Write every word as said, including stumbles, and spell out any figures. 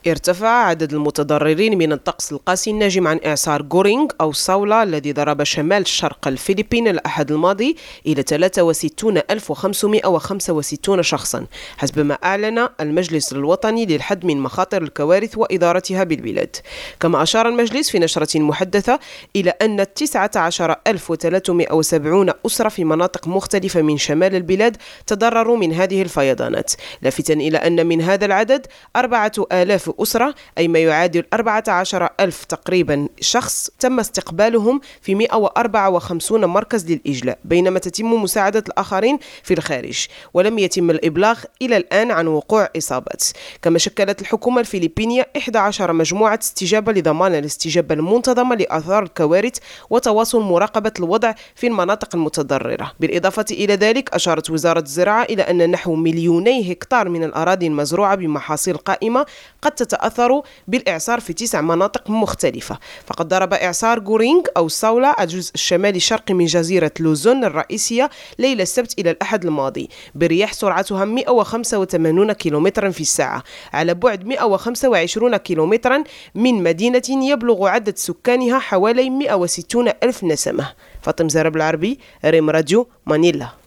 ارتفع عدد المتضررين من الطقس القاسي الناجم عن إعصار غورينغ أو ساولا الذي ضرب شمال شرق الفلبين الأحد الماضي إلى ثلاثة وستين ألف وخمسمائة وخمسة وستين شخصا حسب ما أعلن المجلس الوطني للحد من مخاطر الكوارث وإدارتها بالبلاد. كما أشار المجلس في نشرة محدثة إلى أن تسعة عشر ألف وثلاثمائة وسبعين أسرة في مناطق مختلفة من شمال البلاد تضرروا من هذه الفيضانات، لافتا إلى أن من هذا العدد أربعة آلاف أسرة أي ما يعادل أربعة عشر ألف تقريبا شخص تم استقبالهم في مئة وأربعة وخمسين مركز للإجلاء، بينما تتم مساعدة الآخرين في الخارج، ولم يتم الإبلاغ إلى الآن عن وقوع إصابات. كما شكلت الحكومة الفلبينية إحدى عشرة مجموعة استجابة لضمان الاستجابة المنتظمة لآثار الكوارث وتواصل مراقبة الوضع في المناطق المتضررة. بالإضافة إلى ذلك أشارت وزارة الزراعة إلى أن نحو مليوني هكتار من الأراضي المزروعة بمحاصيل قائمة قد تتأثر بالإعصار في تسع مناطق مختلفة. فقد ضرب إعصار غورينغ أو ساولا الجزء الشمالي الشرقي من جزيرة لوزون الرئيسية ليلة السبت إلى الأحد الماضي برياح سرعتها مئة وخمسة وثمانين كيلومترا في الساعة على بعد مئة وخمسة وعشرين كيلومترا من مدينة يبلغ عدد سكانها حوالي مئة وستين ألف نسمة. فاطمة زهرة بالعربي، ريم راديو، مانيلا.